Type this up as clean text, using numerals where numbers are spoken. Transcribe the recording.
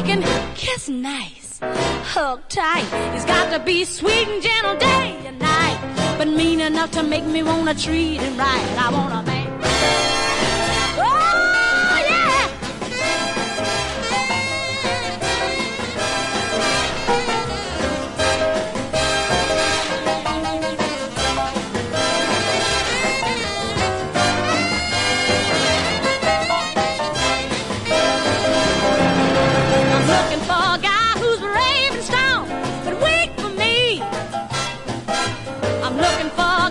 can kiss nice, hug tight. He's got to be sweet and gentle day and night, but mean enough to make me wanna treat him right. I want a man